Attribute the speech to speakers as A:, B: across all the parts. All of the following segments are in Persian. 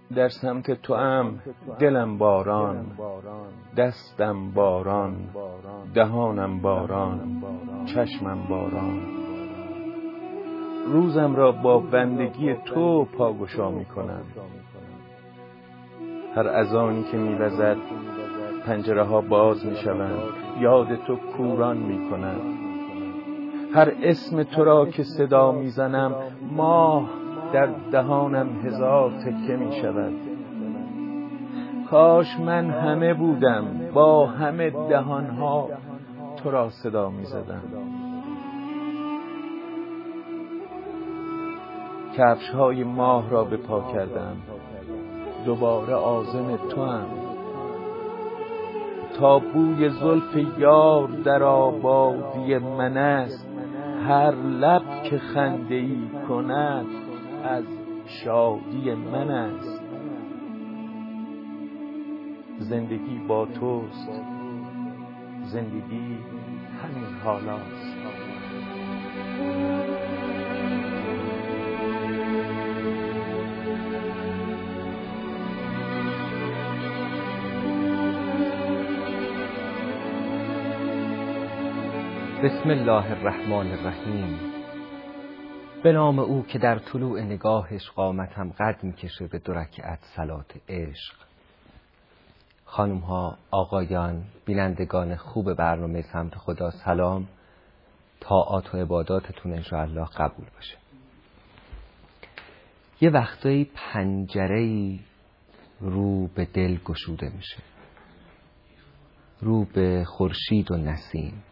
A: در سمت توام دلم باران، دستم باران، دهانم باران، چشمم باران. روزم را با بندگی تو پاگشا می کنم. هر اذانی که می وزد پنجره ها باز می شوند، یاد تو کوران می کند. هر اسم تو را که صدا می زنم، ماه در دهانم هزار تکه می شود. کاش من همه بودم، با همه دهانها تو را صدا می زدم. کفش های ماه را به پا کردم، دوباره عازم تو هم. تا بوی زلف یار در آبادی من است، هر لب که خنده ای کند از شادی من است. زندگی با توست، زندگی همین حالاست.
B: بسم الله الرحمن الرحیم. به نام او که در طلوع نگاهش قامتم قد میکشه به 2 رکعت صلات عشق. خانم ها، آقایان، بینندگان خوب برنامه سمت خدا، سلام. طاعات و عباداتتون انشاءالله قبول باشه. یه وقتایی پنجره‌ای رو به دل گشوده میشه، رو به خورشید و نسیم.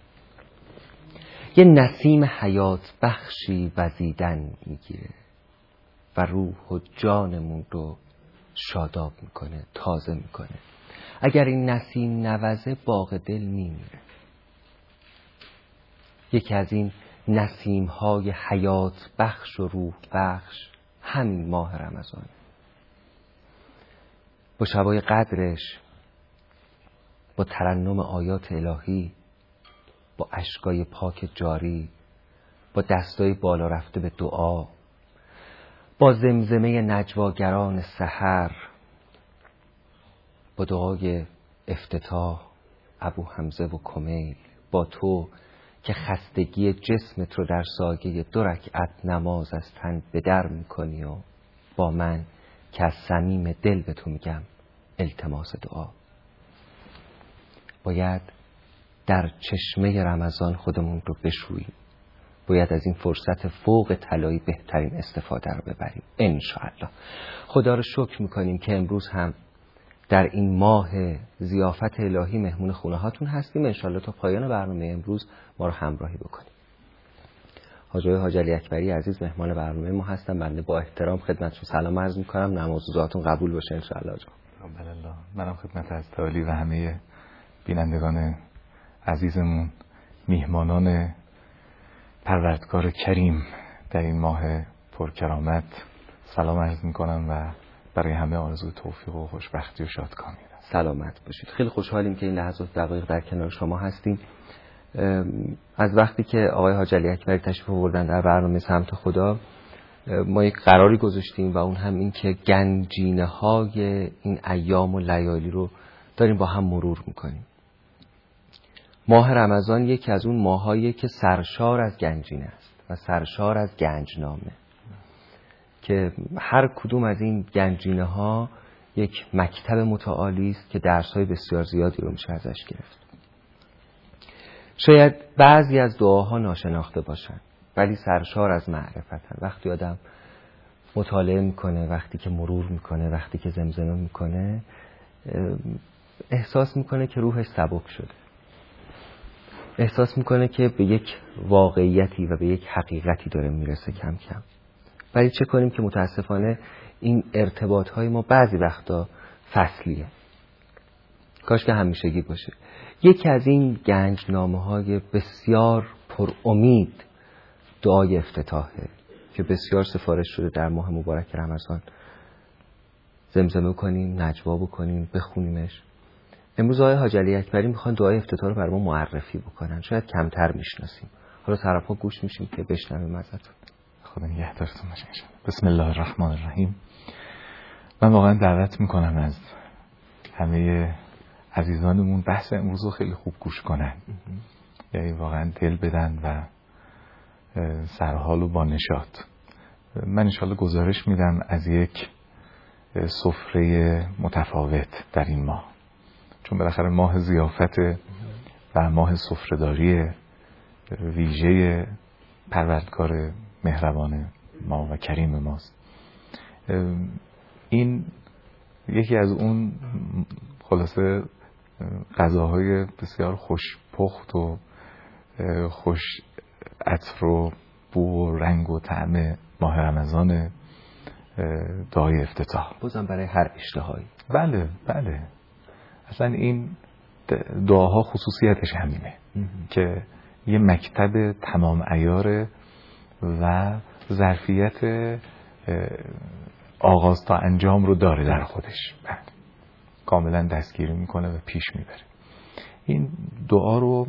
B: یه نسیم حیات بخشی وزیدن میگیره و روح و جانمون رو شاداب میکنه، تازه میکنه. اگر این نسیم نوزه باغ دل میمیره. یکی از این نسیم های حیات بخش و روح بخش همین ماه رمضان. با شبای قدرش، با ترنم آیات الهی، با اشکای پاک جاری، با دستای بالا رفته به دعا، با زمزمه نجواگران سحر، با دعای افتتاح ابو حمزه و کمیل، با تو که خستگی جسمت رو در سایه 2 رکعت نماز از تن به در میکنی، و با من که از صمیم دل به تو میگم التماس دعا. باید در چشمه رمضان خودمون رو بشوییم. باید از این فرصت فوق طلایی بهترین استفاده رو ببریم انشاءالله. خدا رو شکر میکنیم که امروز هم در این ماه ضیافت الهی مهمون خونه هاتون هستیم. انشاءالله تا پایان برنامه امروز ما رو همراهی بکنیم. حاج آقای حاج علی اکبری عزیز مهمان برنامه ما هستن. بنده با احترام خدمتشون سلام عرض میکنم. نماز روزاتون قبول باشه انشاءالله.
C: الله. منم خدمت از تعالی و همه بینندگان عزیزمون، میهمانان پروردگار کریم در این ماه پرکرامت سلام عرض میکنم و برای همه آرزوی توفیق و خوشبختی و شادکامی دارم.
B: سلامت باشید. خیلی خوشحالیم که این لحظات دقایق در کنار شما هستیم. از وقتی که آقای حاج علی اکبری تشریف آوردن در برنامه سمت خدا، ما یک قراری گذاشتیم و اون هم این که گنجینه های این ایام و لیالی رو داریم با هم مرور میکنیم. ماه رمضان یکی از اون ماهاییه که سرشار از گنجینه است و سرشار از گنجنامه، که هر کدوم از این گنجینه ها یک مکتب متعالی است که درس‌های بسیار زیادی رو میشه ازش گرفت. شاید بعضی از دعاها ناشناخته باشن ولی سرشار از معرفتن. وقتی آدم مطالعه میکنه، وقتی که مرور میکنه، وقتی که زمزمه میکنه، احساس میکنه که روحش سبک شده، احساس میکنه که به یک واقعیتی و به یک حقیقتی داره میرسه کم کم. ولی چه کنیم که متاسفانه این ارتباط های ما بعضی وقتا فصلیه. کاش که همیشگی باشه. یکی از این گنجنامه های بسیار پر امید دعای افتتاحه که بسیار سفارش شده در ماه مبارک رمضان. زمزمه کنیم، نجوا بکنیم، بخونیمش. امروز آقای حاج علی اکبری میخوان دعای افتتاح رو برای ما معرفی بکنن. شاید کمتر میشناسیم. حالا طرفا گوش میشیم که بشنویم ازتون.
C: خدا نگهدارتون باشه. بسم الله الرحمن الرحیم. من واقعا دعوت میکنم از همه عزیزانمون بحث امروز رو خیلی خوب گوش کنن، یعنی واقعا دل بدن و سرحال و با نشاط. من انشالله گزارش میدم از یک سفره متفاوت در این ماه، چون بالاخره ماه ضیافت و ماه سفره‌داری ویژه پروردگار مهربان ما و کریم ماست. این یکی از اون خلاصه غذاهای بسیار خوشپخت و خوش عطر و بو و رنگ و طعم ماه رمضان، دعای افتتاح.
B: بازم برای هر اشتهایی.
C: بله بله، اصلا این دعاها خصوصیتش همینه که یه مکتب تمام عیاره و ظرفیت آغاز تا انجام رو داره در خودش. بله، کاملا دستگیری میکنه و پیش میبره. این دعا رو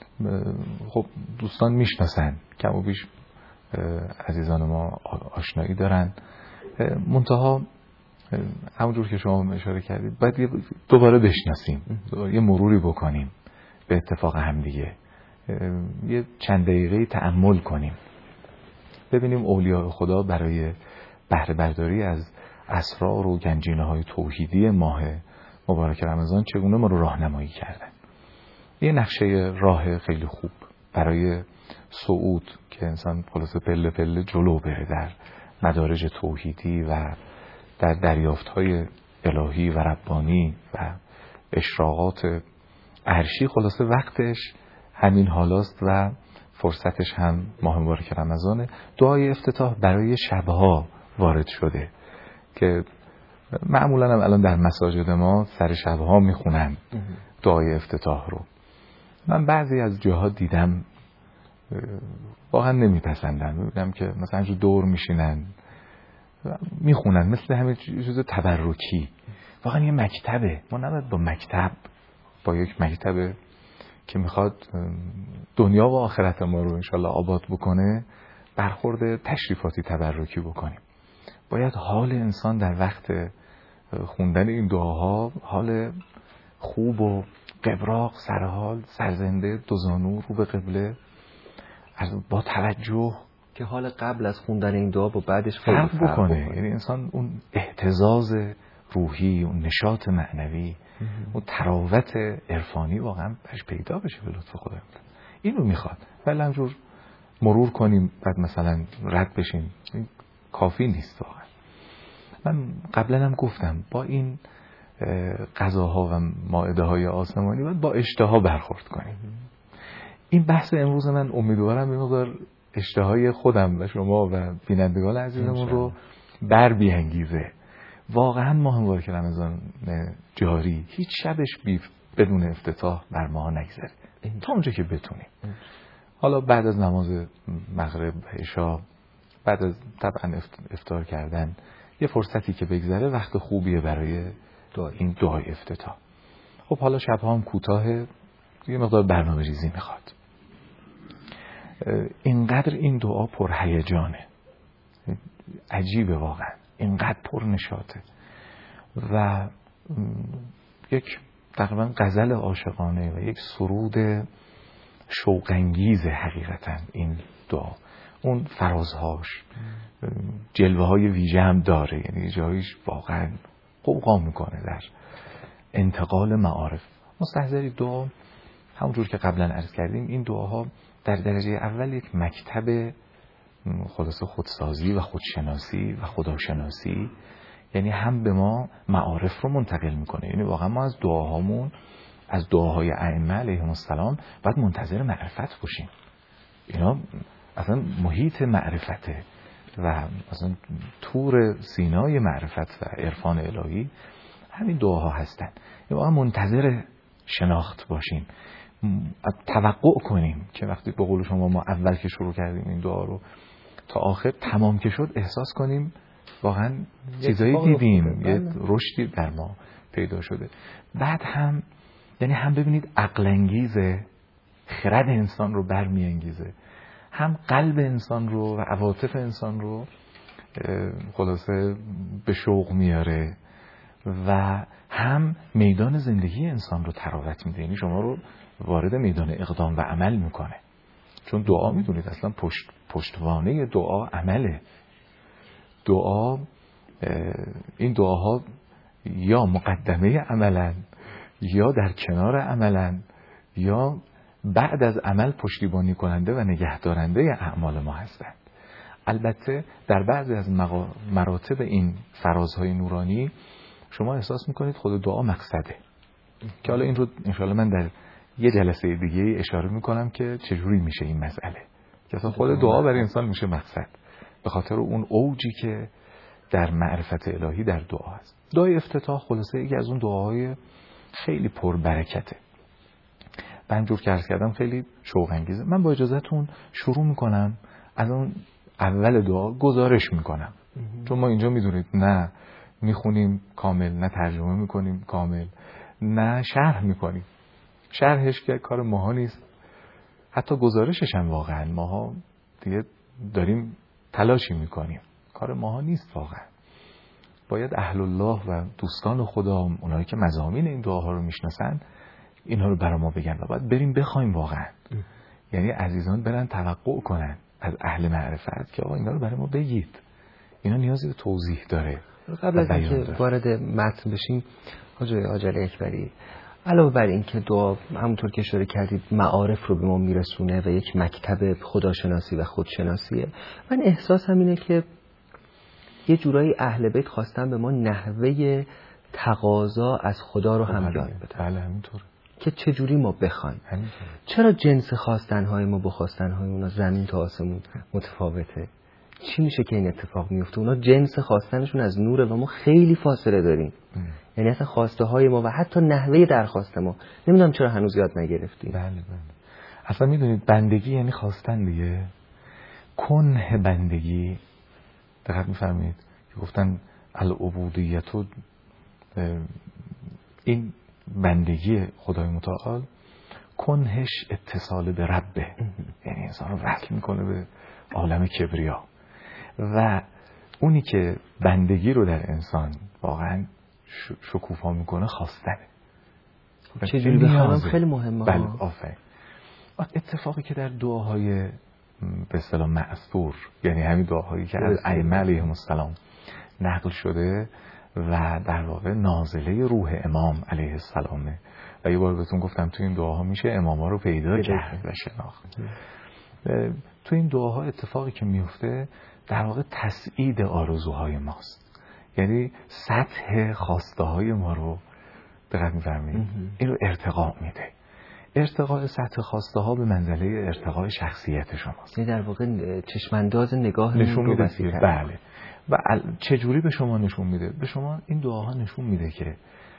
C: خب دوستان میشناسن، کم و بیش عزیزان ما آشنایی دارن، منتها همونجور که شما اشاره کردید باید دوباره بشناسیم، یه مروری بکنیم به اتفاق همدیگه، یه چند دقیقه تأمل کنیم، ببینیم اولیاء خدا برای بهره برداری از اسرار و گنجینه های توحیدی ماه مبارک رمضان چگونه ما رو راهنمایی کردن. یه نقشه راه خیلی خوب برای صعود که انسان خلاصه پله پله جلو بره در مدارج توحیدی و در دریافت‌های الهی و ربانی و اشراقات عرشی. خلاصه وقتش همین حالاست و فرصتش هم ماه مبارک رمضانه. دعای افتتاح برای شبها وارد شده که معمولا هم الان در مساجد ما سر شبها میخونن دعای افتتاح رو. من بعضی از جاها دیدم واقعا نمیپسندن، میبینم که مثلا جو دور میشینن میخونن مثل همه چیز تبرکی. واقعا یه مکتبه، ما نباید با مکتب، با یک مکتب که میخواد دنیا و آخرت ما رو انشالله آباد بکنه برخورد تشریفاتی تبرکی بکنیم. باید حال انسان در وقت خوندن این دعاها حال خوب و قبراق، سرحال، سرزنده، دوزانو رو به قبله، با توجه
B: که حال قبل از خوندن این دعا با بعدش
C: فرق بکنه. یعنی انسان اون اهتزاز روحی، اون نشاط معنوی، اون تراوت عرفانی واقعا بهش پیدا بشه به لطف خدا. اینو میخواد. ولی همجور مرور کنیم بعد مثلا رد بشیم، این کافی نیست واقعا. من قبلا هم گفتم با این غذاها و مائده های آسمانی باید با اشتها برخورد کنیم. این بحث امروز من امیدوارم این مقدار اشتهای خودم و شما و بینندگان عزیزمون رو بر بیانگیزه. واقعا ماه مبارک رمضان جاری هیچ شبش بدون افتتاح بر ما نگذره تا اونجا که بتونیم. حالا بعد از نماز مغرب و عشا، بعد از طبعا افطار کردن، یه فرصتی که بگذره وقت خوبیه برای این دعای افتتاح. خب حالا شبها هم کوتاه، یه مقدار برنامه‌ریزی میخواد. اینقدر این دعا پرهیجانه، عجیبه واقعا، اینقدر پر نشاطه و یک تقریبا غزل عاشقانه و یک سرود شوق‌انگیز. حقیقتا این دعا اون فرازهاش جلوه های ویژه هم داره، یعنی جایش واقعا قوقا میکنه در انتقال معارف. مستحضر دعا همونجور که قبلا عرض کردیم این دعاها در درجه اول یک مکتب خلاصه خودسازی و خودشناسی و خداشناسی، یعنی هم به ما معارف رو منتقل میکنه. یعنی واقعا ما از دعاهامون، از دعاهای ائمه علیهم السلام باید منتظر معرفت باشیم. اینا اصلا محیط معرفته و اصلا تور سینای معرفت و عرفان الهی همین دعاها هستن. یعنی واقعا منتظر شناخت باشیم، توقع کنیم که وقتی به قول شما ما اول که شروع کردیم این دعا رو تا آخر تمام که شد احساس کنیم واقعا چیزایی دیدیم، یه رشدی در ما پیدا شده. بعد هم یعنی هم ببینید عقل انگیزه، خرد انسان رو برمیانگیزه، هم قلب انسان رو و عواطف انسان رو خلاصه به شوق میاره و هم میدان زندگی انسان رو تراوت میده، یعنی شما رو وارد میدان اقدام و عمل میکنه. چون دعا میدونید اصلا پشتوانه دعا عمله. دعا، این دعاها یا مقدمه عملن یا در کنار عملن یا بعد از عمل پشتیبانی کننده و نگهدارنده اعمال ما هستند. البته در بعضی از مراتب این فرازهای نورانی شما احساس میکنید خود دعا مقصده، که حالا این رو انشاءالله من در یه جلسه دیگه اشاره میکنم که چجوری میشه این مسئله، که اصلا خود دعا برای انسان میشه مقصد به خاطر اون اوجی که در معرفت الهی در دعا هست. دعای افتتاح خلاصه یکی از اون دعاهای خیلی پربرکته. من جور که عرض کردم خیلی شوق انگیزه. من با اجازهتون شروع میکنم از اون اول دعا گزارش میکنم، چون ما اینجا میدونید نه میخونیم کامل، نه ترجمه میکنیم کامل، نه شرح میکنیم. شرحش که کار ماها نیست، حتی گزارشش هم واقعا ماها دیگه داریم تلاشی میکنیم، کار ماها نیست واقعا. باید اهل الله و دوستان خدا، اونایی که مضامین این دعاها رو میشناسن، اینها رو برای ما بگن و باید بریم بخوایم واقعا. یعنی عزیزان برن توقع کنن از اهل معرفت که آقا اینا رو برای ما بگید، اینا نیازی به توضیح داره.
B: قبل از اینکه وارد متن بشیم حاج اکبری، علاوه بر این که دعا همونطور که اشاره کردید معارف رو به ما میرسونه و یک مکتب خداشناسی و خودشناسیه، من احساسم اینه که یه جورایی اهل بیت خواستن به ما نحوه تقاضا از خدا رو هم یاد بدن.
C: بله همینطور.
B: که چجوری ما بخوایم. چرا جنس خواستنهای ما با خواستنهای اونا زمین تا آسمون متفاوته؟ چی میشه که این اتفاق میفته؟ اونا جنس خواستنشون از نوره و ما خیلی فاصله داریم. یعنی اصلا خواسته های ما و حتی نحوه درخواست ما نمیدونم چرا هنوز یاد نگرفتیم.
C: بله. اصلا میدونید بندگی یعنی خواستن دیگه. کنه بندگی، دقیق میفهمید که گفتن العبودیت، این بندگی خدای متعال کنهش اتصال به ربه، یعنی انسان رو وصل میکنه به عالم کبریا. و اونی که بندگی رو در انسان واقعا شکوفا میکنه خواستنه.
B: چجوری بخوام خیلی مهمه.
C: بله آفرین. اتفاقی که در دعاهای به اصطلاح مأثور، یعنی همین دعاهایی که از ائمه علیهم السلام نقل شده و در واقع نازله روح امام علیه السلامه، و یه بار بهتون گفتم تو این دعاها میشه اماما رو پیدا کرد و شناخت. تو این دعاها اتفاقی که میفته در واقع تسعید آرزوهای ماست، یعنی سطح خواسته های ما رو دقیق می‌فهمید، این رو ارتقا میده. ارتقاء سطح خواسته ها به منزله ارتقاء شخصیت شماست.
B: یعنی در واقع چشمانداز نگاه
C: نشون میده. بله. و چجوری به شما نشون میده؟ به شما این دعاها نشون میده که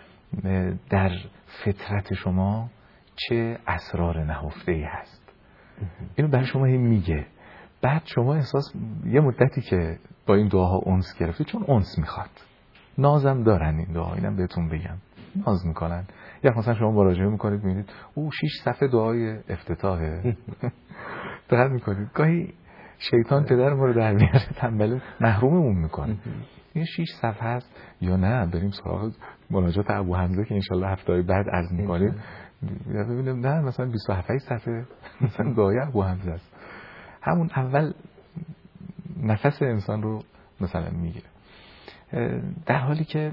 C: در فطرت شما چه اسرار نهفته‌ای هست. اینو برای شما هم میگه. بعد شما احساس یه مدتی که با این دعاها انس گرفتی، چون انس میخواد. نازم دارن این دعاها، اینم بهتون بگم. ناز میکنن. یا مثلا شما مراجعه میکنید میبینید 6 صفحه دعای افتتاحه. دقت میکنید گاهی شیطان پدر ما رو در میاره، تنبل محروممون میکنه. این 6 صفحه است یا نه بریم سراغ مناجات ابو حمزه که انشالله هفته بعد عرض میکنیم. یا ببینیم نه مثلا 27 صفحه مثلا دعای ابو حمزه است. همون اول نفس انسان رو مثلا میگیره. در حالی که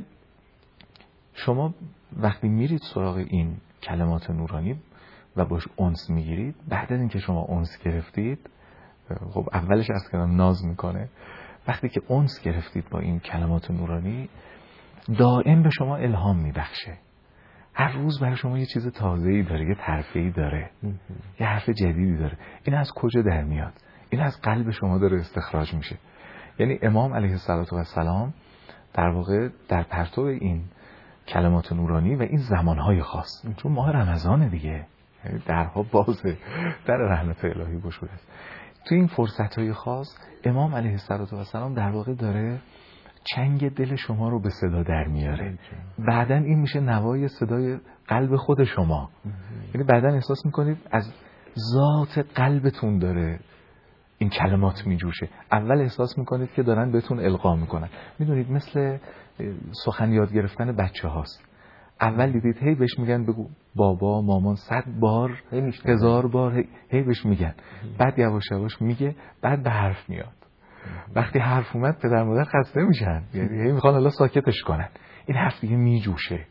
C: شما وقتی میرید سراغ این کلمات نورانی و باش انس میگیرید، بعد از اینکه شما انس گرفتید، خب اولش از کلام ناز میکنه، وقتی که انس گرفتید با این کلمات نورانی دائم به شما الهام میبخشه. هر روز برای شما یه چیز تازه‌ای داره، یه حرفی داره، یه حرف جدیدی داره. این از کجا در میاد؟ این از قلب شما داره استخراج میشه. یعنی امام علیه السلام در واقع در پرتو این کلمات نورانی و این زمانهای خاص، چون ماه رمضان دیگه درها بازه، در رحمت الهی گشوده است، تو این فرصتهای خاص امام علیه السلام در واقع داره چنگ دل شما رو به صدا در میاره. بعدن این میشه نوای صدای قلب خود شما. یعنی بعدن احساس میکنید از ذات قلبتون داره این کلمات میجوشه. اول احساس میکنید که دارن بهتون القا میکنن. میدونید مثل سخن یاد گرفتن بچه هاست. اول دیدید هی بهش میگن بگو بابا مامان 100 بار 1000 بار هی بهش میگن، بعد یواش یواش میگه، بعد به حرف میاد. وقتی حرف اومد پدر مادر خسته میشن، یعنی هی میخوان الله ساکتش کنن. این حرف دیگه میجوشه،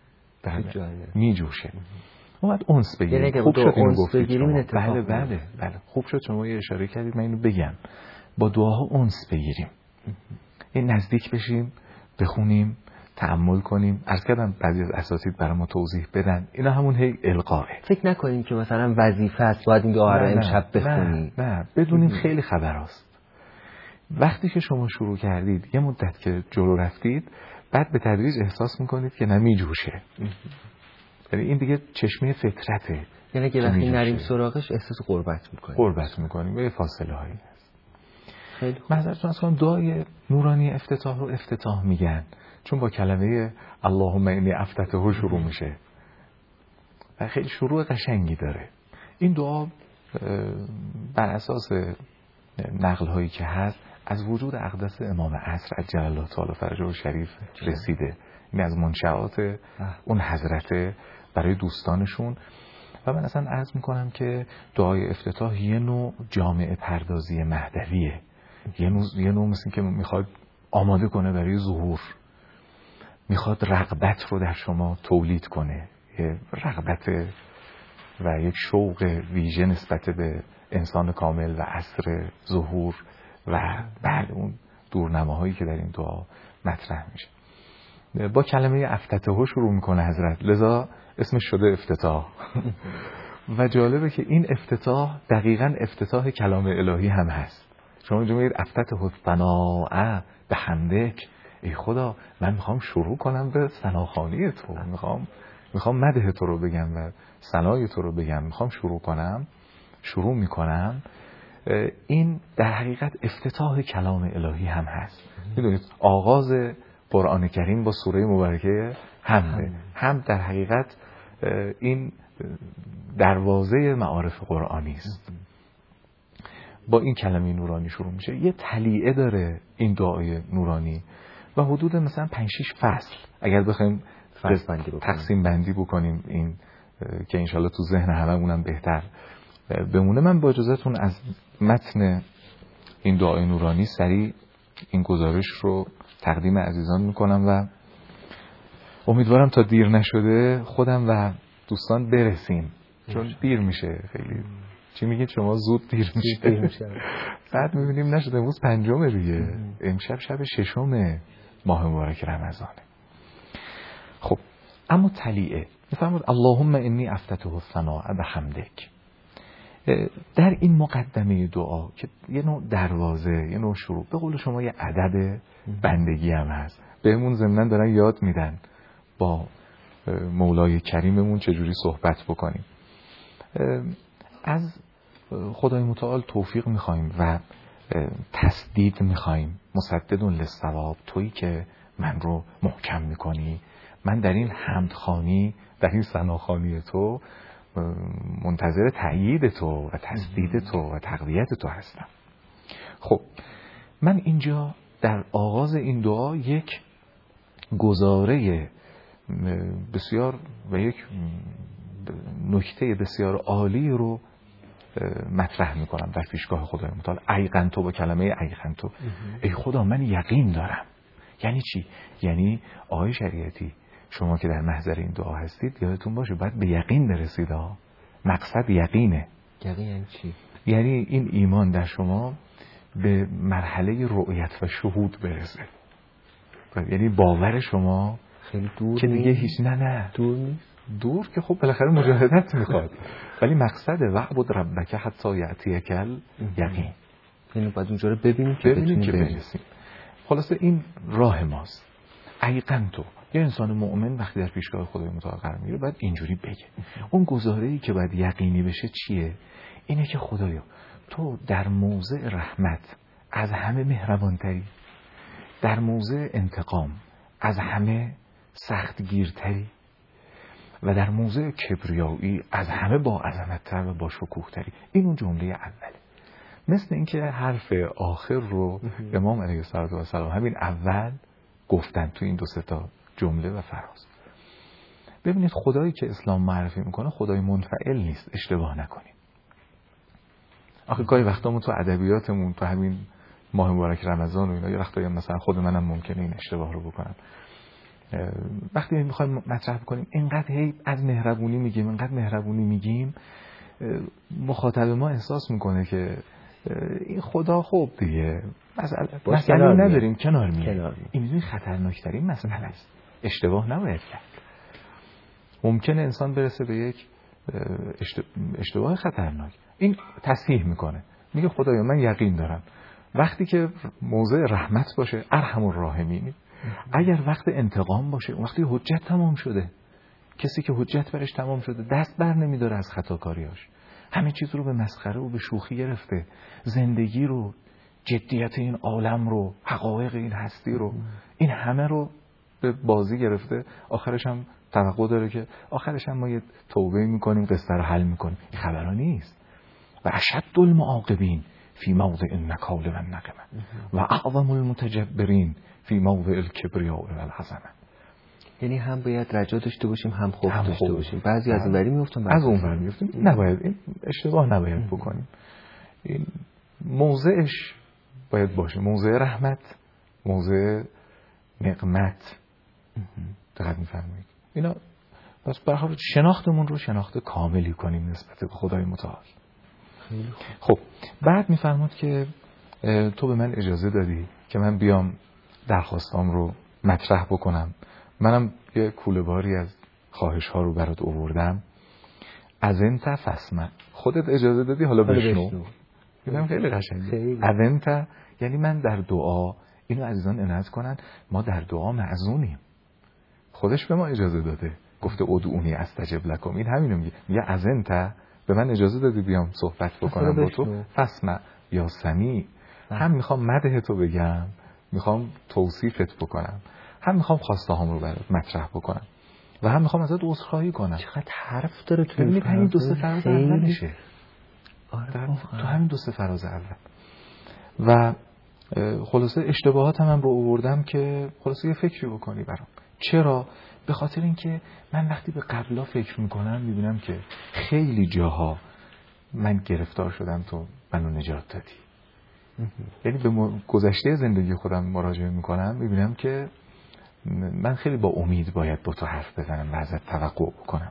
C: میجوشه. اومد اونس بگیریم. خوب شد اینو گفتید شما. بله خوب شد شما یه اشاره کردید من اینو بگم. با دعاها اونس بگیریم، این نزدیک بشیم، بخونیم، تأمل کنیم. عرض کردم بعضی از اساتید برای ما توضیح بدن، اینا همون هی القاه.
B: فکر نکنیم که مثلا وظیفه است باید این دعا رو امشب بخونیم.
C: نه بدونیم خیلی خبراست. وقتی که شما شروع کردید یه مدت که جلو رفتید، بعد به تدریج احساس میکنید که نمیجوشه. یعنی این دیگه چشمه فطرته.
B: یعنی که وقتی نریم سراغش احساس غربت میکنیم.
C: به فاصله هایی هست. خیلی معذرتون از کنم دعای نورانی افتتاح رو افتتاح میگن چون با کلمه اللهم انی افتتحه شروع میشه و خیلی شروع قشنگی داره. این دعا بر اساس نقل هایی که هست از وجود اقدس امام عصر عجل الله تعالی فرجه شریف رسیده. این از منشآت اون حضرت برای دوستانشون. و من اصلا عرض میکنم که دعای افتتاح یه نوع جامعه پردازی مهدویه، یه نوع مثل که میخواد آماده کنه برای ظهور، میخواد رغبت رو در شما تولید کنه، یه رغبت و یک شوق ویژه نسبت به انسان کامل و عصر ظهور و بعد اون دورنماهایی که در این دعا مطرح میشه. با کلمه افتتاح شروع میکنه حضرت، لذا اسمش شده افتتاح. و جالبه که این افتتاح دقیقاً افتتاح کلام الهی هم هست. شما اینجا میگید افتتح الثناء بحمدک، ای خدا من میخوام شروع کنم به ثناخوانی تو، میخوام مدح تو رو بگم و ثنای تو رو بگم، میخوام شروع میکنم. این در حقیقت افتتاح کلام الهی هم هست. میدونید آغاز قرآن کریم با سوره مبارکه حمده. حمد در حقیقت این دروازه معارف قرآنی است. با این کلمه نورانی شروع میشه. یه تلیعه داره این دعای نورانی و حدود مثلا 5-6 فصل اگر بخوایم تقسیم بندی بکنیم، این که انشالله تو ذهن هممونم بهتر بمونه. من با اجازهتون از متن این دعای نورانی سریع این گزارش رو تقدیم عزیزان میکنم و امیدوارم تا دیر نشده خودم و دوستان برسیم، چون دیر میشه خیلی. چی میگید شما؟ زود دیر میشه. بعد میبینیم نشده. امروز 5 دیگه، امشب شب 6 ماه مبارک رمضانه. خب اما تلیعه میفرمود اللهم انی افتتح الثناء بحمدک. در این مقدمه دعا که یه نوع دروازه، یه نوع شروع، به قول شما یه ادب بندگی هم هست. بهمون ضمناً دارن یاد میدن با مولای کریممون چجوری صحبت بکنیم. از خدای متعال توفیق میخوایم و تسدید میخوایم. مسدد للصواب، تویی که من رو محکم میکنی، من در این حمدخوانی، در این ثناخوانی تو منتظر تأیید تو و تسدید تو و تقویت تو هستم. خب من اینجا در آغاز این دعا یک گزاره بسیار و یک نکته بسیار عالی رو مطرح میکنم در پیشگاه خدای متعال. ایقن تو، با کلمه ایقن تو، ای خدا من یقین دارم. یعنی چی؟ یعنی آقای شریعتی شما که در محضر این دعا هستید یادتون باشه باید به یقین برسید. مقصد یقینه.
B: یقین یعنی چی؟
C: یعنی این ایمان در شما به مرحله رؤیت و شهود برسه. یعنی باور شما
B: خیلی دور
C: که دیگه هیچ نه
B: دور نیست.
C: دور که خب بالاخره مجاهدت میخواد، ولی مقصده وعبد ربک حتی یأتیک الیقین.
B: یعنی باید اونجا رو ببینیم که برسیم.
C: خلاصه این راه ماست. ایقن تو، یه انسان مؤمن وقتی در پیشگاه خدای متعال قرار میگیره باید اینجوری بگه. اون گزاره‌ای که باید یقینی بشه چیه؟ اینه که خدایا تو در موضع رحمت از همه مهربانتری، در موضع انتقام از همه سختگیرتری و در موضع کبریایی از همه با عظمت‌تر و با شکوه‌تری. این اون جمله اوله. مثل اینکه حرف آخر رو امام علیه السلام همین اول گفتن تو این 2-3 تا جمله و فراز. ببینید خدایی که اسلام معرفی میکنه خدای منفعل نیست، اشتباه نکنیم. آخه گاهی وقتامون تو ادبیاتمون تو همین ماه مبارک رمضان و اینا یه وقتایی مثلا خود منم ممکنه این اشتباه رو بکنم. وقتی میخوایم مطرح کنیم اینقدر هی از مهربونی میگیم، مخاطب ما احساس میکنه که این خدا خوب دیگه مسئله نداریم، کنار میاد. این میدونی خطرناکترین مسئله است. اشتباه نباید کرد. ممکنه انسان برسه به یک اشتباه خطرناک. این تصحیح میکنه، میگه خدایا من یقین دارم وقتی که موضع رحمت باشه ارحم الراحمین، اگر وقت انتقام باشه، وقتی حجت تمام شده، کسی که حجت برش تمام شده دست بر نمیداره از خطاکاریاش، همه چیز رو به مسخره و به شوخی گرفته، زندگی رو، جدیت این عالم رو، حقایق این هستی رو، این همه رو به بازی گرفته، آخرش هم توقع داره که آخرش هم ما یه توبه میکنیم، قصه رو حل میکنیم. این خبرها نیست. و اشد المعاقبین فی موضع النکال و النقمه و اعظم المتجبرین فی موضع الکبریاء و العظمه.
B: یعنی هم باید رجا داشته باشیم، هم خوف داشته باشیم. بعضی از اینوری میفتن،
C: از اونور میفتیم. نباید این اشتباه نباید بکنیم. این موضعش باید باشه، موضع رحمت، موضع نقمت. دقت می‌فرمایید. اینا پس به هر حال شناختمون رو شناخت کاملی کنیم نسبت به خدای متعال. خب بعد میفرمود که تو به من اجازه دادی که من بیام درخواستام رو مطرح بکنم. منم یه کوله باری از خواهش ها رو برات آوردم. از انت فسمع، خودت اجازه دادی حالا بشنو. اینم خیلی قشنگه. از انت یعنی من در دعا، اینو عزیزان عنایت کنن، ما در دعا معزونیم. خودش به ما اجازه داده، گفته ادعونی استجب لکم. این همینو میگه از انت به من اجازه دادی بیام صحبت بکنم با تو، فسمع یا سمیع. هم میخوام مدح تو بگم، میخوام توصیفت بکنم، هم میخوام خواسته هام رو برات مطرح بکنم و هم میخوام ازت عذرخواهی کنم.
B: چقدر حرف داره تو
C: ببینید همین 2 فراز اولشه.
B: آره
C: تو همین 2 فراز اول. و خلاصه اشتباهات هم رو آوردم که خلاصه یه فکری بکنی برام. چرا؟ به خاطر اینکه من وقتی به قبلا فکر میکنم میبینم که خیلی جاها من گرفتار شدم، تو منو نجات دادی. یعنی به گذشته زندگی خودم مراجعه میکنم میبینم که من خیلی با امید باید با تو حرف بزنم و ازت توقع بکنم.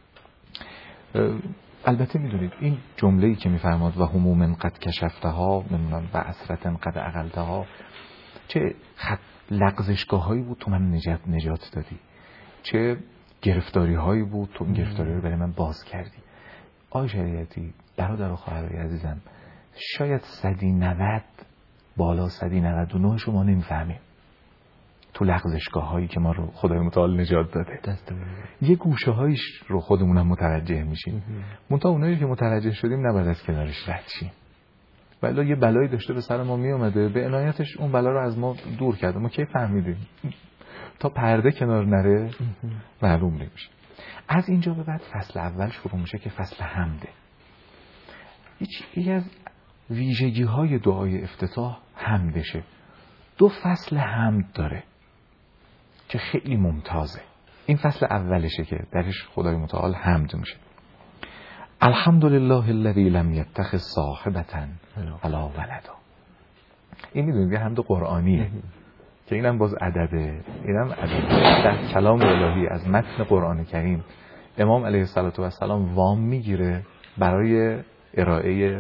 C: البته میدونید این جمله‌ای که میفرماد و هموم قد کشفتها من و عسرت قد عقلتها، چه لغزشگاهایی بود تو من نجات دادی، چه گرفتاری هایی بود تو این گرفتاری رو برای من باز کردی. آقای شریعتی، برادر و خواهرای عزیزم، شاید 190 بالا 199 شما نمیفهمیم تو لغزشگاه هایی که ما رو خدای متعال نجات داده. یه گوشه هایش رو خودمونم متوجه میشیم، منتها اونایی که متوجه شدیم نباید از کنارش رد شیم. ولی یه بلایی داشته به سر ما می اومده، به عنایتش اون بلا رو از ما دور کرده. ما کی فهمیدیم؟ تا پرده کنار نره معلوم نمیشه. از اینجا به بعد فصل اول شروع میشه که فصل حمده. یکی از ویژگی های دعای افتتاح حمدشه. 2 فصل حمد داره که خیلی ممتازه. این فصل اولشه که درش خدای متعال حمد میشه. الحمدلله الذی لم یتخذ صاحبة ولا ولدا. این میدونید یه حمد قرآنیه که اینم باز ادبه. اینم ادب در کلام الهی از متن قرآن کریم امام علیه السلام وام میگیره برای ارائه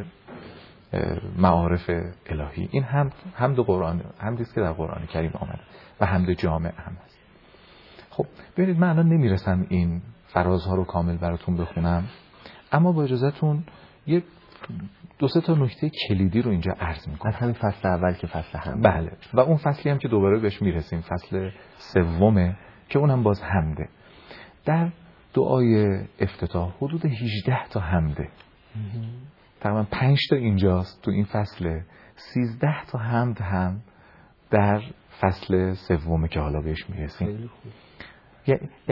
C: معارف الهی. این حمد قرآن، حمدی است که در قرآن کریم آمده و حمد جامع هم هست. خب ببینید من الان نمیرسم این فرازها رو کامل براتون بخونم، اما با اجازهتون یه 2-3 تا نکته کلیدی رو اینجا عرض میکنم.
B: از همین فصل اول که فصل حمد.
C: بله، و اون فصلی هم که دوباره بهش میرسیم، فصل 3 که اونم باز حمده. در دعای افتتاح حدود 18 تا حمده. تقریبا 5 تا اینجاست تو این فصل، 13 تا حمد هم در فصل 3 که حالا بهش میرسیم.
B: خیلی خوب.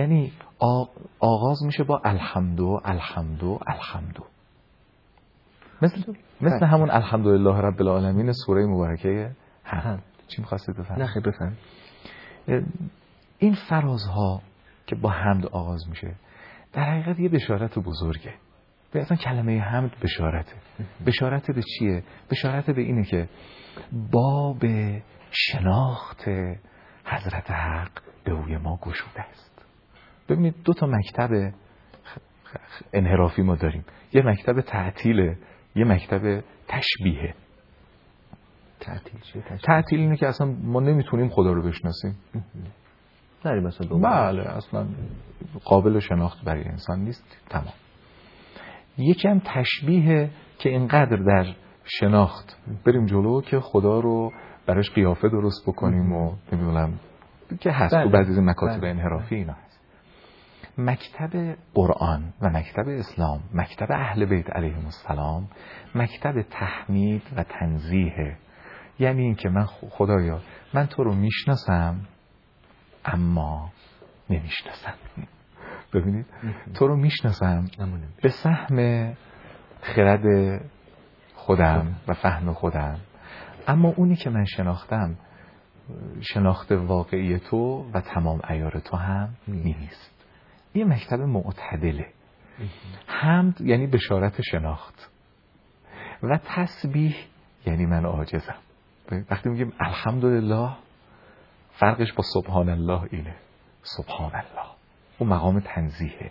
C: یعنی آغاز میشه با الحمدو الحمدو الحمدو. مثل همون الحمدلله رب العالمین سوره مبارکه حمد. چی می‌خواستید بفرمایید؟
B: نه خیلی بفرمایید.
C: این فرازها که با حمد آغاز میشه در حقیقت یه بشارت بزرگه. به اصلا کلمه حمد بشارته. بشارت به چیه؟ بشارت به اینه که باب شناخت حضرت حق به روی ما گشوده است. ببینید دو تا مکتب انحرافی ما داریم. یه مکتب تعطیله، یه مکتب تشبیهه.
B: تعطیل چیه؟
C: تعطیل اینه که اصلا ما نمیتونیم خدا رو بشناسیم.
B: نریم مثلا
C: بله اصلا قابل شناخت برای انسان نیست. تمام. یکی هم تشبیه که اینقدر در شناخت بریم جلو که خدا رو براش قیافه درست بکنیم و نمیدونم که هست تو بعضی از مکاتب انحرافی اینا هست. مکتب قرآن و مکتب اسلام، مکتب اهل بیت علیهم السلام، مکتب تحمید و تنزیه. یعنی این که من خدایا من تو رو میشناسم اما نمیشناسم. ببینید تو رو میشناسم به سهم خرد خودم و فهم خودم، اما اونی که من شناختم شناخت واقعی تو و تمام عیار تو هم نیست. یه مکتب معتدله. حمد یعنی بشارت شناخت و تسبیح یعنی من عاجزم. وقتی میگیم الحمدلله فرقش با سبحان الله اینه. سبحان الله اون مقام تنزیهه.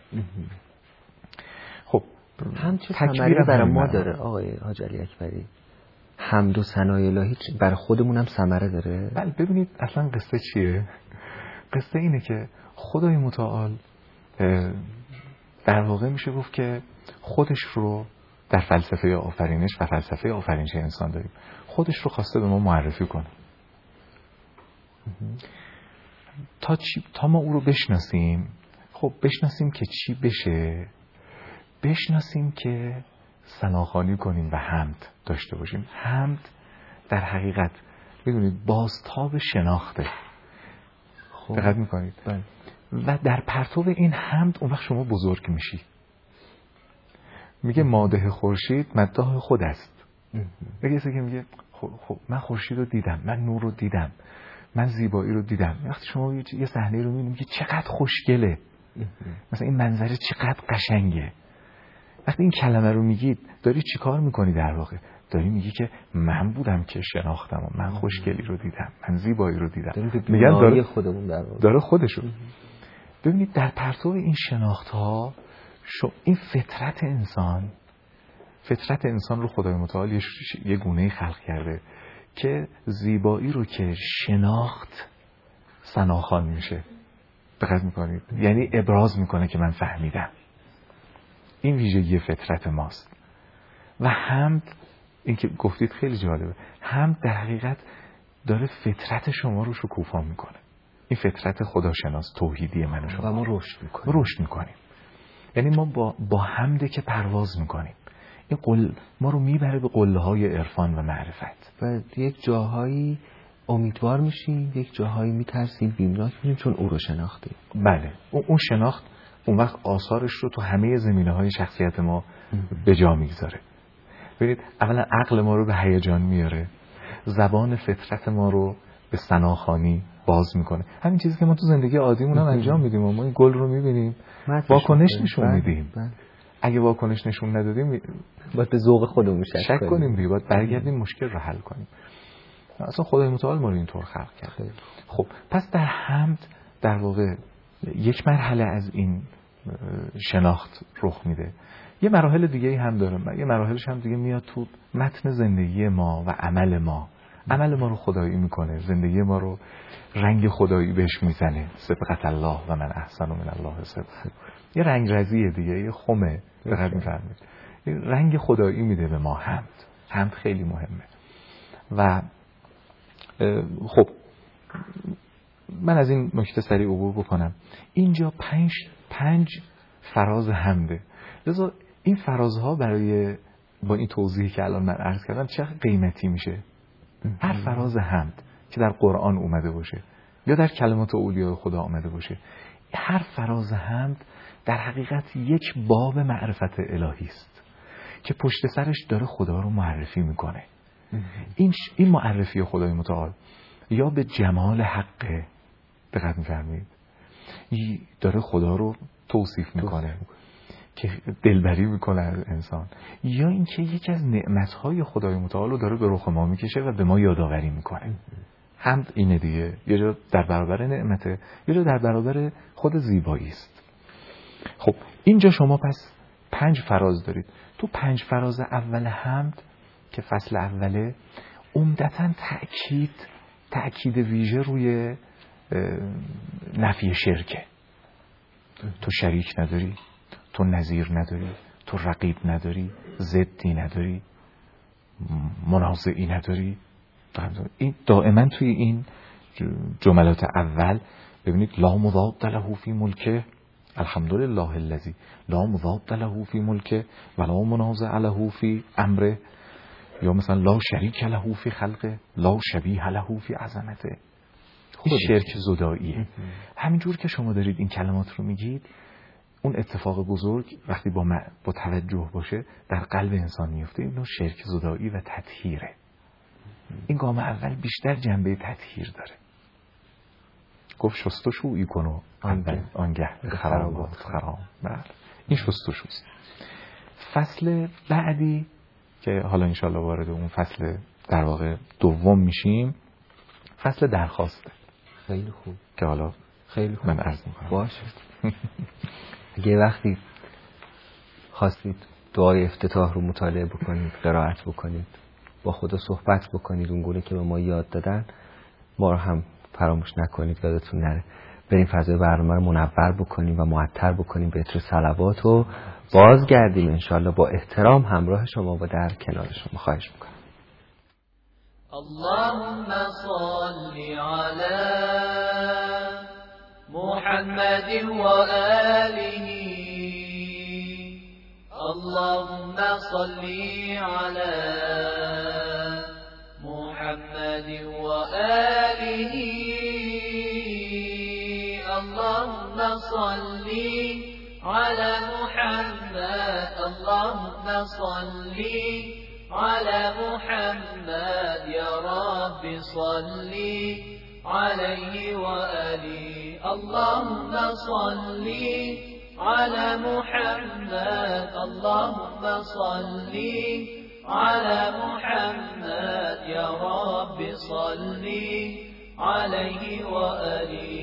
C: خب
B: حمد چه ثمری برای ما داره آقای حاج علی اکبری؟ حمد و ثنای الهی برای خودمون هم ثمره داره؟
C: بله ببینید اصلا قصه چیه؟ قصه اینه که خدای متعال در واقع میشه گفت که خودش رو در فلسفه آفرینش و فلسفه آفرینش انسان داریم، خودش رو خواسته به ما معرفی کنه تا ما او رو بشناسیم. خب بشناسیم که چی بشه؟ بشناسیم که ثناخوانی کنیم و حمد داشته باشیم. حمد در حقیقت میدونید بازتاب شناخته.
B: خب
C: دقت میکنید؟ و در پرتو این حمد اون وقت شما بزرگ میشی. میگه مادح خورشید مداح خود است. میگه که میگه خب من خورشید رو دیدم، من نور رو دیدم، من زیبایی رو دیدم. وقتی شما یه صحنه رو میبینید میگه چقدر خوشگله، مثلا این منظره چقدر قشنگه. وقتی این کلمه رو میگید داری چی کار میکنی در واقع؟ داری میگی که من بودم که شناختم و من خوشگلی رو دیدم، من زیبایی رو دیدم.
B: میگن داره خودمون در واقع
C: داره خودشو. ببینید در پرتو این شناخت ها این فطرت انسان رو خدای متعال یه گونه‌ای خلق کرده که زیبایی رو که شناخت ثناخوان میشه. دقت میکنید؟ یعنی ابراز میکنه که من فهمیدم. این ویژگی فطرت ماست. و حمد این که گفتید خیلی جالبه. حمد در حقیقت داره فطرت شما رو شکوفا میکنه. این فطرت خداشناس توحیدی من و شما.
B: و ما رشد
C: میکنیم. یعنی ما با حمده که پرواز میکنیم. این ما رو میبره به قله‌های عرفان و معرفت.
B: و یک جاهایی امیدوار میشیم، یک جاهایی میترسیم، بیمناک میشیم چون او رو شناختیم.
C: بله. اون شناخت اون وقت آثارش رو تو همه زمینه‌های شخصیت ما به جا میگذاره. ببینید اولا عقل ما رو به هیجان میاره، زبان فطرت ما رو به ثناخوانی باز میکنه. همین چیزی که ما تو زندگی عادیمون هم انجام میدیم. ما این گل رو میبینیم واکنش نشون میدیم. اگه واکنش نشون ندادیم
B: باید به ذوق خودمون شک
C: کنیم، باید برگردیم مشکل رو حل کنیم. اصلا خدای متعال ما رو اینطور خلق کرده. خب پس در حمد در واقع یک مرحله از این شناخت رخ میده. یه مراحل دیگه هم داره. یه مراحلش هم دیگه میاد تو متن زندگی ما و عمل ما. عمل ما رو خدایی میکنه، زندگی ما رو رنگ خدایی بهش میزنه. صبغت الله و من احسن من الله صبغه. یه رنگ رزیه دیگه، یه خمه. دقت می‌فرمایید. یه رنگ خدایی میده به ما حمد خیلی مهمه. و خب من از این نکته سریع عبور بکنم. اینجا 5 فراز حمده. لذا این فرازها برای با این توضیحی که الان من عرض کردم چه قیمتی میشه. هر فراز حمد که در قرآن اومده باشه یا در کلمات اولیاء خدا اومده باشه، هر فراز حمد در حقیقت یک باب معرفت الهی است. که پشت سرش داره خدا رو معرفی میکنه. این معرفی خدای متعال یا به جمال حقه، دقت می‌فرمایید، داره خدا رو توصیف میکنه که دلبری میکنه از انسان، یا اینکه یکی از نعمتهای خدای متعال رو داره به رخ ما میکشه و به ما یادآوری میکنه. حمد اینه دیگه، یه جا در برابر نعمته، یه جا در برابر خود زیبایی است. خب اینجا شما پس 5 فراز دارید. تو 5 فراز اول حمد که فصل اوله، عمدتاً تأکید ویژه روی نفی شرکه. تو شریک نداری، تو نظیر نداری، تو رقیب نداری، ضدی نداری، منازعی نداری. این دائما توی این جملات اول ببینید لا مضاد له فی ملکه، الحمدلله الذی لا مضاد له فی ملکه ولا منازع له فی امره، یا مثلا لا شریک له فی خلقه لا شبیه له فی عظمته. این شرک زداییه. همینجور که شما دارید این کلمات رو میگید، اون اتفاق بزرگ وقتی با توجه باشه در قلب انسان میفته، این نوع شرک زدایی و تطهیره. این گام اول بیشتر جنبه تطهیر داره. گفت شستشویی کنو آنگه خرابات خرام. بله این شستشوست. فصل بعدی که حالا انشالله وارد اون فصل در واقع دوم میشیم، فصل درخواسته.
B: خیلی خوب
C: که حالا
B: خیلی خوب
C: من عرض میکنم.
B: باشه. اگه وقتی خواستید دعای افتتاح رو مطالعه بکنید، قرائت بکنید، با خدا صحبت بکنید اونگونه که به ما یاد دادن، ما رو هم فراموش نکنید، یادتون نره. بریم فضای برنامه رو منور بکنیم و معطر بکنیم به عطر صلوات و بازگردیم انشالله با احترام همراه شما و در کنار شما. خواهش میکنم.
D: اللهم صل على محمد وآله. اللهم صل على محمد وآله. اللهم صل على محمد. اللهم صل على محمد يا رب صل عليه وآله. اللهم صل على محمد. اللهم صل على محمد يا رب صل عليه وآله.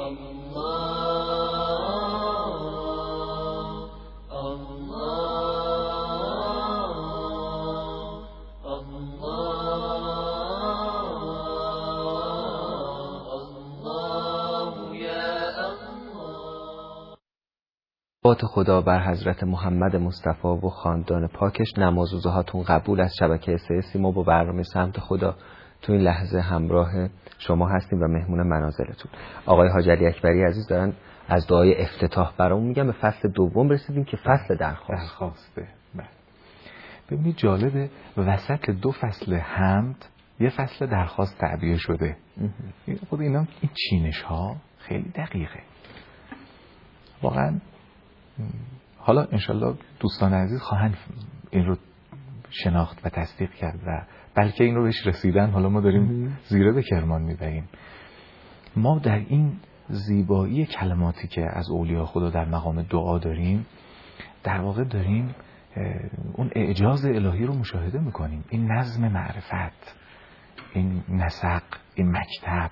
B: صلوات خدا بر حضرت محمد مصطفی و خاندان پاکش. نماز روزهاتون قبول از شبکه سه ما با برنامه سمت خدا تو این لحظه همراه شما هستیم و مهمون منازلتون. آقای حاج علی اکبری عزیز دارن از دعای افتتاح برامون میگم. به فصل دوم رسیدیم که فصل درخواسته.
C: ببینید جالبه، وسط 2 فصل حمد یه فصل درخواست تعبیه شده. خود این چینش ها خیلی دقیقه واقعا. حالا انشالله دوستان عزیز خواهند این رو شناخت و تصدیق کرد و بلکه این رو بهش رسیدن. حالا ما داریم زیره به کرمان میبریم. ما در این زیبایی کلماتی که از اولیاء خدا در مقام دعا داریم، در واقع داریم اون اعجاز الهی رو مشاهده میکنیم. این نظم معرفت، این نسق، این مکتب،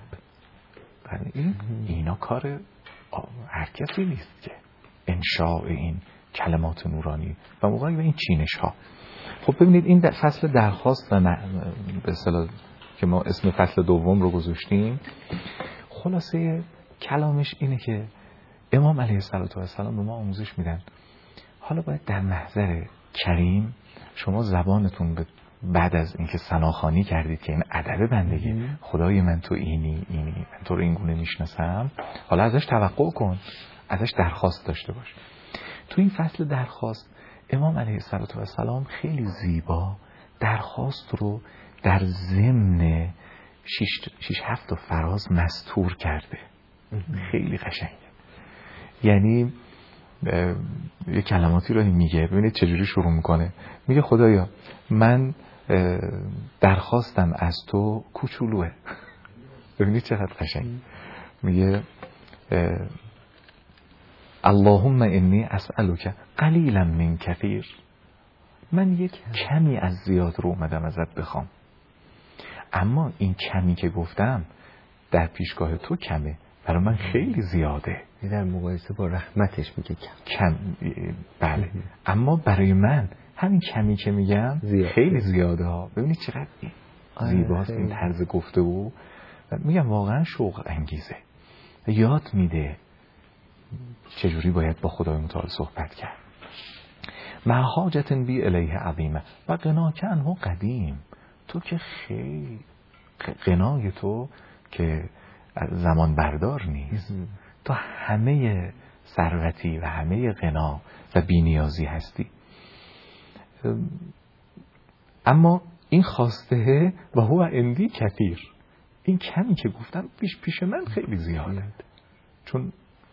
C: اینا کار هر کسی نیست که انشاء این کلمات نورانی و موقعی و این چینش ها. خب ببینید این فصل درخواست و به اصطلاح که ما اسم فصل دوم رو گذاشتیم، خلاصه کلامش اینه که امام علیه السلام به ما آموزش میدن. حالا باید در محضر کریم شما زبانتون بعد از اینکه ثناخوانی کردید که این ادب بندگی، خدای من تو اینی من تو رو این گونه میشناسم، حالا ازش توقع کن، ازش درخواست داشته باش. تو این فصل درخواست امام علیه السلام خیلی زیبا درخواست رو در ضمن 6-7 فراز مستور کرده. خیلی قشنگه. یعنی یه کلماتی رو میگه. ببینید چجوری شروع میکنه. میگه خدایا من درخواستم از تو کوچولوه. ببینید چقدر قشنگ. میگه اللهم انی اسألک قلیلا من کثیر. من یک کمی از زیاد رو اومدم ازت بخوام، اما این کمی که گفتم در پیشگاه تو کمه، برای من خیلی زیاده.
B: در مقایسه با رحمتش میگه
C: کم. بله، اما برای من همین کمی که میگم خیلی زیاده ها. ببینید چقدر زیباست این طرز گفتگو. میگم واقعا شوق انگیزه، یاد میده چجوری باید با خدای متعال صحبت کرد. مع حاجت بی الیه عظیمه و غناک عنه قدیم. تو که خیلی غنای تو که زمان بردار نیست، تو همه ثروتی و همه غنا و بی‌نیازی هستی. اما این خواسته و هو عندی کثیر، این کمی که گفتم پیش من خیلی زیاده، چون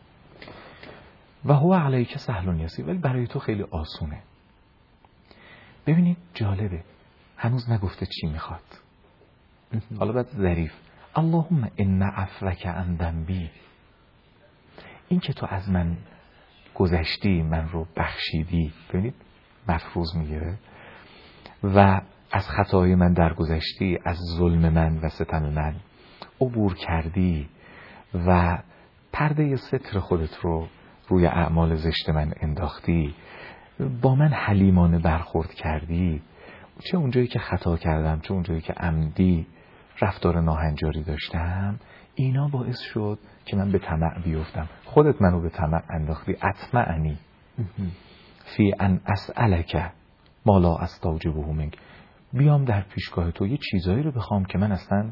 C: و هو علیک سهل یسیر، ولی برای تو خیلی آسونه. ببینید جالبه، هنوز نگفته چی میخواد. حالا بعد ظریف اللهم ان عفوک عن ذنبی، این که تو از من گذشتی، من رو بخشیدی. ببینید مفروض میگیره. و از خطای من درگذشتی، از ظلم من و ستم من عبور کردی و پرده ستر خودت رو روی اعمال زشت من انداختی، با من حلیمانه برخورد کردی، چه اونجایی که خطا کردم چه اونجایی که عمدی رفتار ناهنجاری داشتم، اینا باعث شد که من به طمع بیفتم. خودت منو به طمع انداختی. اطمعنی فی ان اسألک ما لا استوجبه منک، بیام در پیشگاه تو یه چیزایی رو بخوام که من اصلا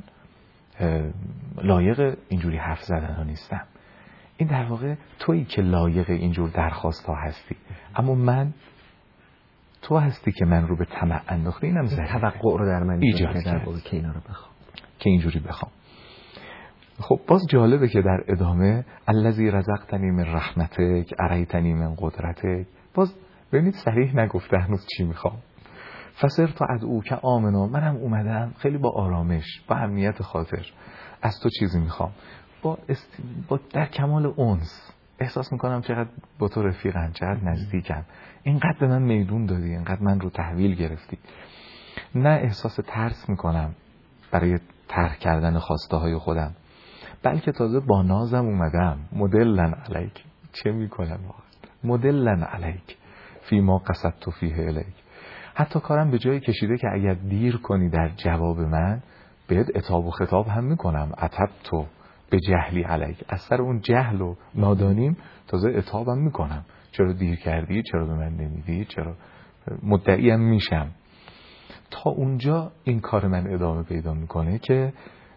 C: لایق اینجوری حرف زدن ها نیستم. این در واقع تویی که لایق اینجور درخواست ها هستی، اما من تو هستی که من رو به طمع انداختی. اینم
B: توقع رو در من
C: ایجاد
B: کرد که اینا رو بخوام،
C: که اینجوری بخوام. خب باز جالبه که در ادامه الذی رزقتنی من رحمتک اریتنی من قدرتک، باز ببینید صریح نگفته هنوز چی میخوام. فصرت ادعوک آمنا، منم اومدم خیلی با آرامش، با امنیت خاطر از تو چیزی میخوام، با در کمال انس احساس میکنم چقدر با تو رفیقم، چقدر نزدیکم، اینقدر به من میدون دادی، اینقدر من رو تحویل گرفتی. نه احساس ترس میکنم برای ترک کردن خواسته های خودم، بلکه تازه با نازم اومدم. مدلن علیک، چه میکنم مدلن علیک فی ما قصدت فیه الیک. حتی کارم به جایی کشیده که اگر دیر کنی در جواب من، بهت عتاب و خطاب هم میکنم. عتب تو به جهلی علیک، از سر اون جهل و نادانیم تازه عتابم میکنم. چرا دیر کردی؟ چرا به من نمیدی؟ چرا مدعیم میشم؟ تا اونجا این کار من ادامه پیدا میکنه که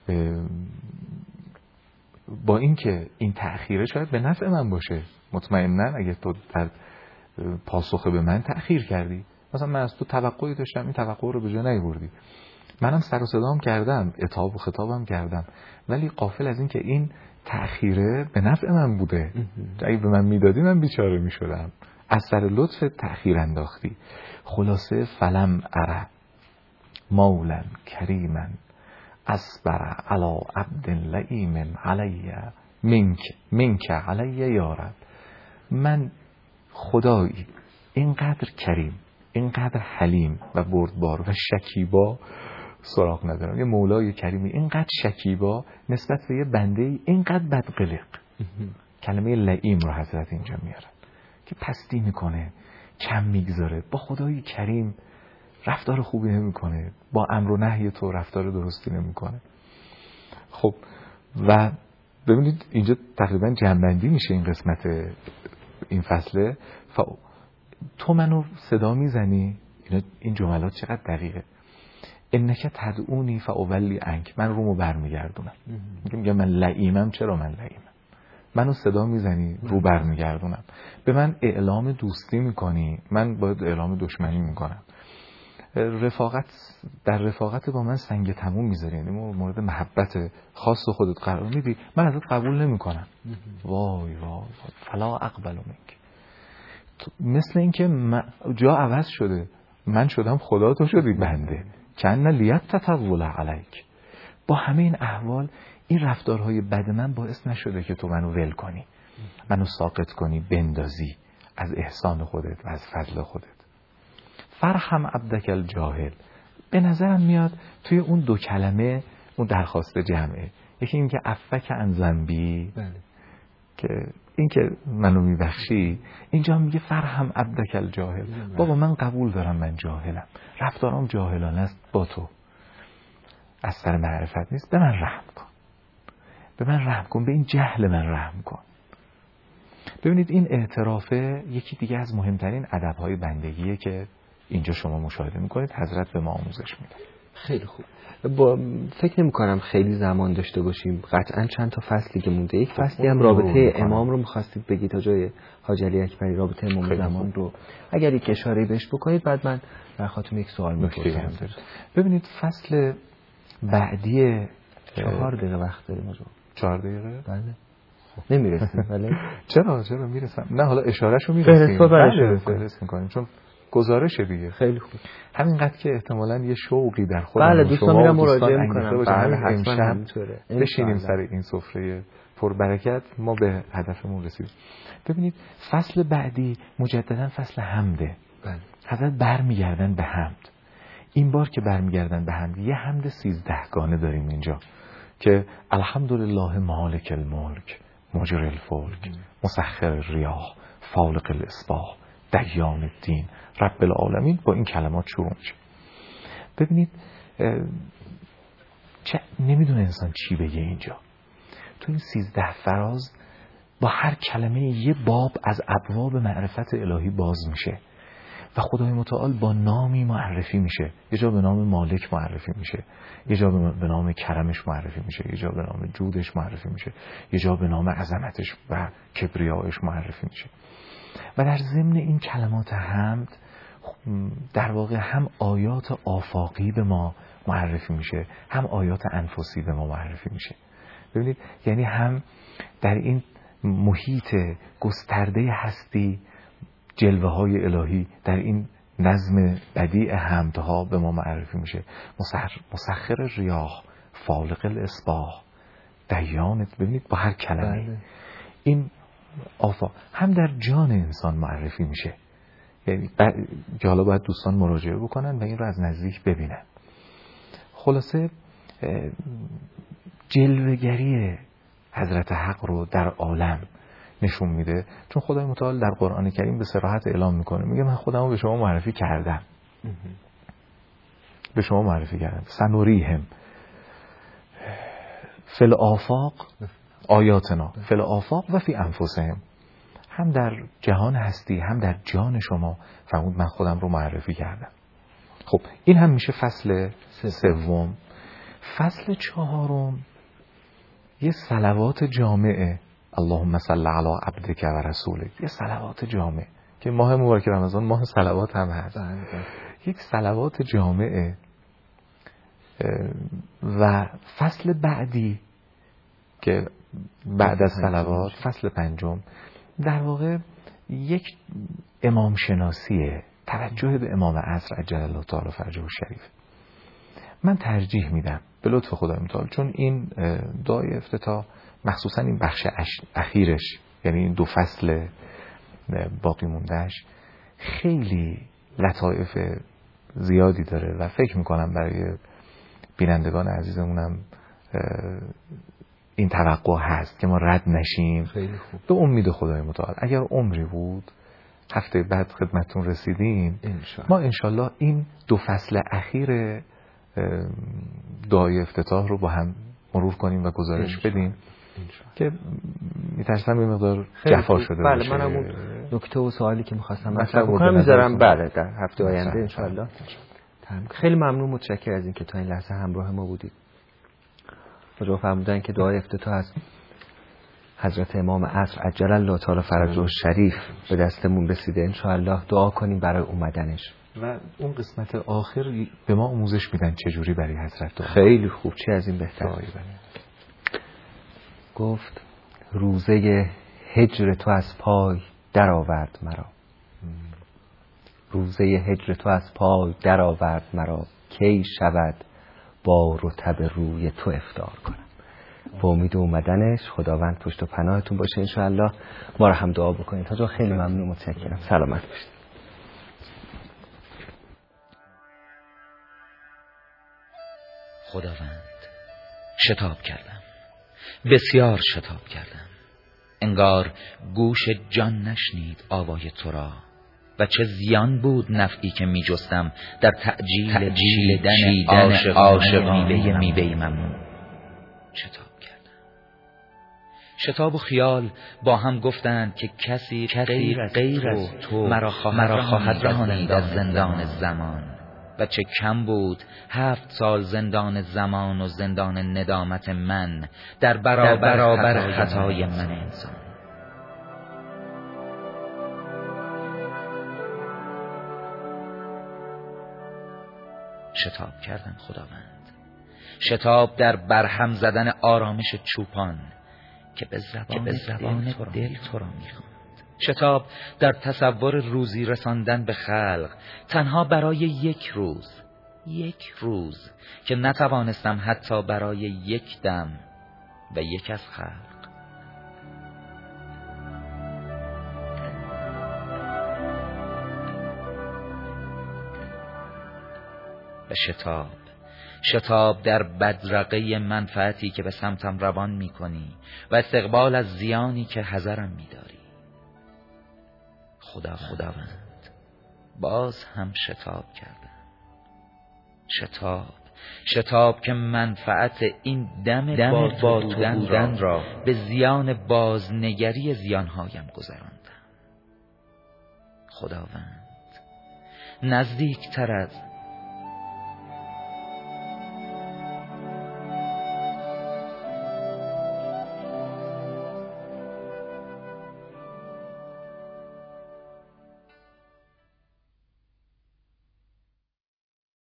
C: با اینکه این تأخیره شاید به نفع من باشه. مطمئناً اگه تو در پاسخ به من تأخیر کردی، مثلا من از تو توقعی داشتم، این توقع رو به جا نیاوردی، منم سر و صدام کردم، عتاب و خطابم کردم، ولی غافل از این که این تأخیره به نفع من بوده. اگه به من میدادی من بیچاره میشدم. از سر لطف تأخیر انداختی. خلاصه فلم اره مولا کریما اصبر علی عبد لئیم علی منک علی یا رب. من خدایی اینقدر کریم، اینقدر حلیم و بردبار و شکیبا سراغ ندارم. یه مولای کریمی اینقدر شکیبا نسبت به یه بنده اینقدر بدقلق. کلمه لئیم رو حضرت اینجا میارن که پستی میکنه، کم میگذاره. با خدای کریم رفتار خوبی نمیکنه، با امر و نهی تو رفتار درستی نمیکنه. خب و ببینید اینجا تقریبا جمع‌بندی میشه این قسمت این فصله. تو منو صدا میزنی، این جملات چقدر دقیقه. انک تدعونی فاولی عنک، من رومو برمیگردونم. میگم من لئیمم. چرا من لئیمم؟ منو صدا میزنی، رو برمیگردونم. به من اعلام دوستی میکنی، من باید اعلام دشمنی میکنم. در رفاقت با من سنگ تموم میذاری، یعنی مورد محبت خاص خودت قرار میدی، من ازت قبول نمیکنم. وای وای فلا اقبل منک. مثل اینکه جا عوض شده، من شدم خدا، تو شدی بنده. کأن لیت تطول علیک. با همه این احوال این رفتارهای بد من باعث نشده که تو منو ول کنی، منو ساقط کنی، بندازی از احسان خودت و از فضل خودت. فرحم عبدک الجاهل. به نظرم میاد توی اون دو کلمه اون درخواست جمعه، یکی این که عفوک عن ذنبی، که این که منو میبخشی، اینجا میگه فرحم عبدک الجاهل. بابا من قبول دارم من جاهلم، رفتارم جاهلانه است با تو، از سر معرفت نیست، به من رحم کن، به من رحم کن، به این جهل من رحم کن. ببینید این اعترافه یکی دیگه از مهمترین ادب‌های بندگیه که اینجا شما مشاهده میکنید حضرت به ما آموزش میده.
B: خیلی خوب. فکر نمی کنم خیلی زمان داشته باشیم، قطعا چند تا فصلی که مونده. یک فصلی هم رابطه امام رو میخواستید بگید تا جای حاج علی اکبری، رابطه امام زمان رو اگر یک اشاره بهش بکنید بعد من در خاطر یک سوال میپرسم.
C: ببینید فصل بعدی
B: 4 دقیقه وقت داریم.
C: 4 دقیقه؟
B: بله. نمیرسیم ولی
C: چرا میرسم؟ نه حالا اشارهشو میرسیم. فهرست میکنیم چون گزارشه دیگه.
B: خیلی خوب.
C: همینقدر که احتمالاً یه شوقی در خودم
B: بله دوستان میرم مراجعه میکنم.
C: بله حتما بشینیم سر این سفره پربرکت ما به هدفمون رسیدیم. ببینید فصل بعدی مجددا فصل حمده.
B: بله.
C: حضرت برمیگردن به حمد. این بار که برمیگردن به حمد، یه حمد 13 گانه داریم اینجا که الحمدلله مالک الملک مجری الفلک مسخر الریاح فالق الاصباح دیان الدین رب العالمین. با این کلمات شروع میشه. ببینید نمیدونه انسان چی بگه اینجا. تو این 13 فراز با هر کلمه یه باب از ابواب معرفت الهی باز میشه و خدای متعال با نامی معرفی میشه. یه جا به نام مالک معرفی میشه، یه جا به نام کرمش معرفی میشه، یه جا به نام جودش معرفی میشه، یه جا به نام عظمتش و کبریایش معرفی میشه. و در ضمن این کلمات حمد در واقع هم آیات آفاقی به ما معرفی میشه، هم آیات انفسی به ما معرفی میشه. ببینید یعنی هم در این محیط گسترده هستی جلوه های الهی در این نظم بدیع حمدها به ما معرفی میشه. مسخر ریاح فالق الاصباح دیان. ببینید با هر کلمه این آفاق هم در جان انسان معرفی میشه، یعنی که حالا باید دوستان مراجعه بکنن و این رو از نزدیک ببینن. خلاصه جلوه‌گری حضرت حق رو در عالم نشون میده، چون خدای متعال در قرآن کریم به صراحت اعلام میکنه، میگه من خودمو به شما معرفی کردم، به شما معرفی کردم. سنوریهم فی الآفاق آیاتنا فی الآفاق و فی انفسهم. هم در جهان هستی هم در جان شما فرمود من خودم رو معرفی کردم. خب این هم میشه فصل سوم. فصل چهارم یه صلوات جامعه، اللهم صل علی عبدک و رسولک، یه صلوات جامعه که ماه مبارک رمضان ماه صلوات هم هست. یک صلوات جامعه. و فصل بعدی که بعد از صلوات فصل پنجم در واقع یک امام شناسیه، توجه به امام عصر عجل الله تعالی فرجه الشریف. من ترجیح میدم به لطف خدای متعال، چون این دعای افتتاح مخصوصا این بخش اخیرش، یعنی این 2 فصل باقی موندهش خیلی لطایف زیادی داره و فکر میکنم برای بینندگان عزیزمونم این توقع هست که ما رد نشیم.
B: خیلی خوب. به
C: امید خدای متعال اگر عمری بود هفته بعد خدمتتون رسیدیم ما انشالله این 2 فصل اخیر دعای افتتاح رو با هم مرور کنیم و گزارش بدیم که میترسم یه مقدار جفا شده
B: بله
C: باشه.
B: منم اون نکته و سوالی که میخواستم مطرح بکنم میذارم بله در هفته آینده انشالله. خیلی ممنون، متشکر از اینکه تا این لحظه همراه ما بودید. خدا فرمودن که دعای افتتاح از حضرت امام عصر عجل الله تعالی فرجه الشریف به دستمون رسیده. انشاءالله دعا کنیم برای اومدنش.
C: و اون قسمت آخر به ما آموزش میدن چجوری برای حضرت دعا.
B: خیلی خوب، چه از این بهتر. گفت روزه هجر تو از پای در آورد مرا، روزه هجر تو از پای در آورد مرا، کی شود با رطب روی تو افطار کنم. با امید اومدنش خداوند پشت و پناهتون باشه انشاءالله. ما رو هم دعا بکنید. تا خیلی ممنون، متشکرم. سلامت باشید.
E: خداوند، شتاب کردم، بسیار شتاب کردم. انگار گوش جان نشنید آوای تو را، و چه زیان بود نفعی که می جستم در تعجیل چیدن عاشقانه میوه ممنون. شتاب کردم. شتاب و خیال با هم گفتند که کسی غیر از تو مرا خواهد رهانید از زندان زمان. و چه کم بود 7 سال زندان زمان و زندان ندامت من در برابر خطای من انسان. شتاب کردم خداوند، شتاب در برهم زدن آرامش چوپان که به زبان دل تو را میخواند. شتاب در تصور روزی رساندن به خلق تنها برای یک روز که نتوانستم حتی برای یک دم و یک از خلق. و شتاب در بدرقه منفعتی که به سمتم روان می کنی و استقبال از زیانی که حذرم می داری. خداوند، باز هم شتاب کردم. شتاب که منفعت این دم با تو بودن را به زیان بازنگری زیانهایم گذراندم. خداوند، نزدیکتر از